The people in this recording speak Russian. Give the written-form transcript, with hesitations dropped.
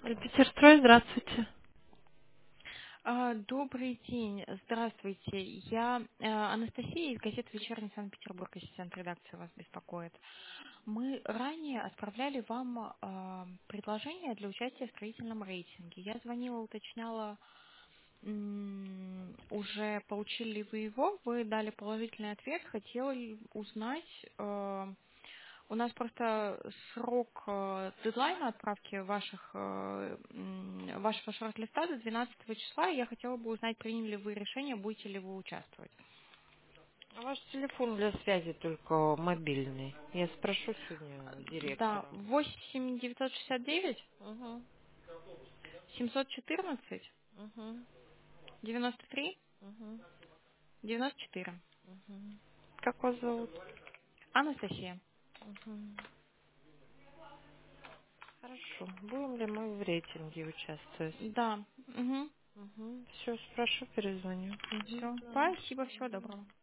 Питерстрой, здравствуйте. Добрый день, здравствуйте. Я Анастасия из газеты «Вечерний Санкт-Петербург», ассистент редакции вас беспокоит. Мы ранее отправляли вам предложение для участия в строительном рейтинге. Я звонила, уточняла, уже получили ли вы его, вы дали положительный ответ, хотела узнать, у нас просто срок дедлайна отправки вашего шорт-листа до 12 числа, и я хотела бы узнать, приняли ли вы решение, будете ли вы участвовать. Ваш телефон для связи только мобильный. Я спрошу сегодня Да, директора. 8 969 Угу, 714 угу, 93 угу, 94. угу. Как вас зовут? Анастасия. Угу. Хорошо. Будем ли мы в рейтинге участвовать? Да. Угу. Угу. Все, спрошу, перезвоню. Угу. Все. Спасибо, всего доброго.